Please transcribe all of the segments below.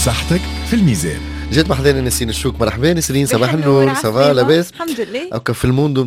صحتك في الميزان. جيت بحضاني نسرين الشوك. مرحبا نسرين، صباح النور. صباح لاباس؟ الحمد لله. او في الموندو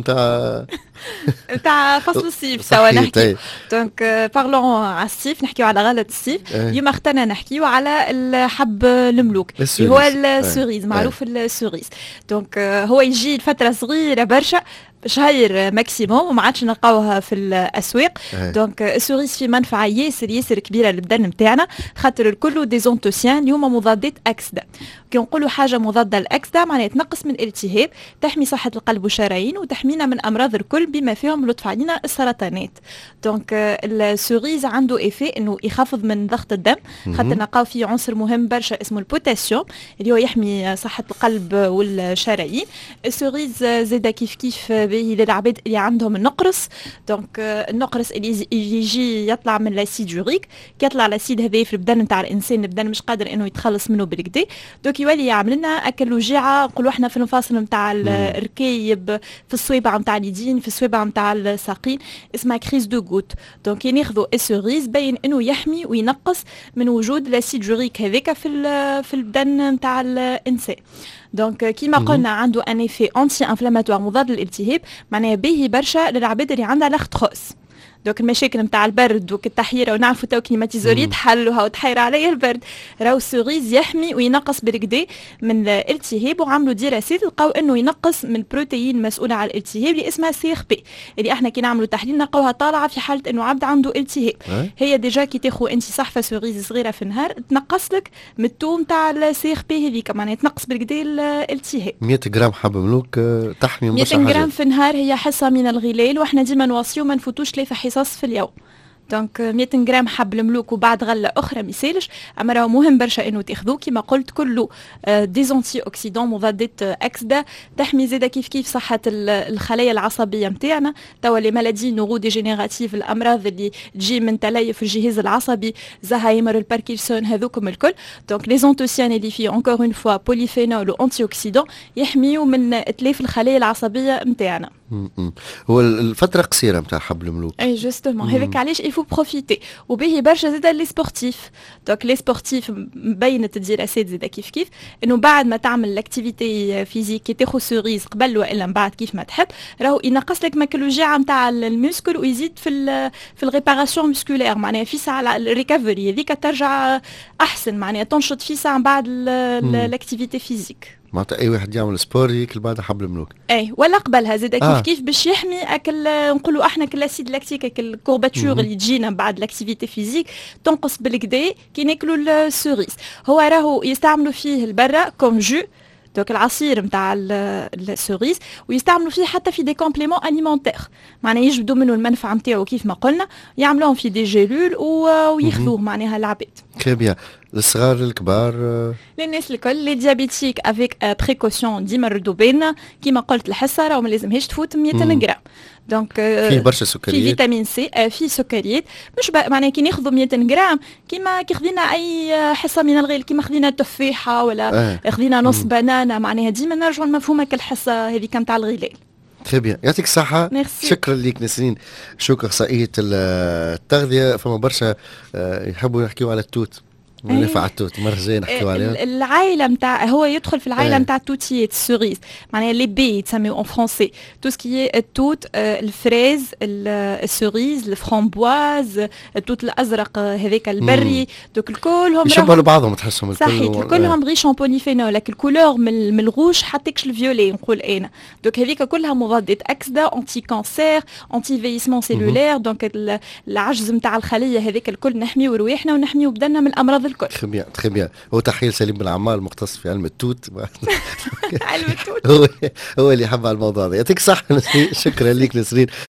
نتاع فصل الصيف توا نحكي. دونك بارلون على الصيف، نحكيو على غلة الصيف. اليوم اخترنا نحكيو على الحب المملوك اللي هو السوريز، معروف السوريز. دونك هو يجي لفترة صغيرة برشا، شهير ماكسيموم، وما عادش نلقاوها في الاسواق. دونك السوريس في منفعه ياسر كبيره للبدن نتاعنا، خاطر الكل ديزونتوسيان اللي هما مضادات اكسده. كي نقولوا حاجه مضاده لاكسده معناها تنقص من الالتهاب، تحمي صحه القلب والشرايين، وتحمينا من امراض الكل بما فيهم لطف علينا السرطانات. دونك السوريز عنده افي انه يخفض من ضغط الدم، خاطر نلقاو فيه عنصر مهم برشا اسمه البوتاسيوم اللي هو يحمي صحه القلب والشرايين. السوريز زاده كيف باهي للعباد اللي عندهم النقرس. دونك النقرس اللي يجي يطلع من لاسيد يوريك، كي يطلع لاسيد هذا في البدن نتاع الانسان، البدن مش قادر انه يتخلص منه بالكدا، دوك يولي يعمل لنا اكل وجيعه. نقولوا احنا في المفاصل نتاع الركايب، في الصويبع نتاع اليدين، في الصويبع نتاع الساقين، اسمها كريز دو غوت. دونك ناخذوا السوريز باين انه يحمي وينقص من وجود لاسيد يوريك هذاك في البدن نتاع الانسان. دونك كيما قلنا عنده ان ايفي انتي انفلاماتوار مضاد للالتهاب، معناها باهي برشا للعباد اللي عندها لاختروس. دوك المشاكل نتاع البرد والتحيره، ونعرفوا تو كليماتيزوري تحلوها وتحير عليا البرد، راهو السوريز يحمي وينقص بالكدا من الالتهاب. وعملوا دراسات لقاو انه ينقص من البروتين مسؤوله على الالتهاب اللي اسمها سي ار بي، اللي احنا كي نعملوا تحليل نلقاوها طالعه في حاله انه عبد عنده التهاب. هي ديجا كي تاخذ انت صحفه سوريز صغيره في النهار تنقص لك من التوم تاع السي ار بي هذيك، معناها تنقص بالكدا الالتهاب. 100 غرام حب ملوك تحمي 100 غرام في النهار هي حصه من الغلال، واحنا ديما نوصيو ما نفوتوش 3 حصص في اليوم. دونك 100 غرام حب الملوك وبعد غله اخرى ميسالش، اما راهو مهم برشا انه تاخذوه. كيما قلت كله ديزونتي اوكسيدون مضادات اكسده، تحمي زاده كيف صحه الخلايا العصبيه نتاعنا. توا لي مالادي نورو ديجينيراتيف، الامراض اللي تجي من تليف الجهاز العصبي، زهايمر، الباركنسون، هذوكم الكل. دونك لي زونتوسيان اللي فيه اونكور اون فوا بوليفينول وانتي اوكسيدون يحميوا من اتلاف الخلايا العصبيه نتاعنا. هو الفتره قصيره نتاع حب الملوك. اي جوستومون هذاك علاش يفو بروفيتي. وباهي برشا زاده لي سبورتيف. دونك لي سبورتيف مبينت الدراسات زاده كيف انه بعد ما تعمل لاكتيفيتي فيزيك كي تاخذ سوريز قبل والا من بعد كيف ما تحب، راهو ينقص لك ماك الوجاعه نتاع الموسكل ويزيد في الريباراسيون موسكولير، معناها في ساعه الريكفري هذيك ترجع احسن، معناها تنشط في ساعه بعد لاكتيفيتي فيزيك. معناتها اي واحد يعمل سبور ياكل بعد حب الملوك. اي ولا قبلها زاده كيف باش يحمي اكل. نقولوا احنا كلاسيد لاكتيك، اكل الكورباتور اللي تجينا بعد لاكتيفيتي فيزيك تنقص بالكدا كي ناكلوا السوريس. هو راهو يستعملوا فيه البرا كوم جو، دوك العصير نتاع السوريس، ويستعملوا فيه حتى في دي كومبليمون اليمونتير، معناها يجبدوا منه المنفعه نتاعو كيف ما قلنا، يعملوهم في دي جيلول وياخذوه معناها العباد. تري بيان. الصغار الكبار للناس الكل، لي ديابيتيك افيك بريكوسيون ديما ردوا بالنا. كيما قلت الحصه راهو ما لازمهاش تفوت 100 غرام. دونك فيه برشا سكريات، في فيتامين سي، في سكريات، مش معناها كي ناخذوا 100 غرام كيما كي خذينا اي حصه من الغيل، كيما خذينا تفاحه ولا خذينا نص بنانه، معناها ديما نرجعوا لمفهومك الحصه هذيك نتاع الغلال. تري بيان، يعطيك الصحة. ميرسي. شكرا ليك نسرين، شكرا أخصائية التغذية. فما برشا يحبوا يحكيوا على التوت، نفع التوت مرة جاية نحكيوا عليها. العائلة نتاع هو يدخل في العائلة نتاع التوتيات السوريز، معناها لي بي تسميو اون فرونسي، تو سكي التوت، الفريز، السوريز، الفرامبواز، التوت الازرق هذاك البري، دوك الكلهم يشبهوا لبعضهم تحسهم الكل. صحيح كلهم ريش اون بوليفينول، الكولور من الغوش حتىكش الفيولي نقول انا. دوك هذيك كلها مضادات اكسده، انتي كانسير، انتي فيسمون سيلولير. دونك العجز نتاع الخليه هذيك الكل نحميو رواحنا ونحميو بدنا من الامراض الكل. تري بيان. هو تحية سليم بن عمار مختص في علم التوت. علم التوت هو اللي يحب على الموضوع هذا. يعطيك صح نسرين، شكرا لك نسرين.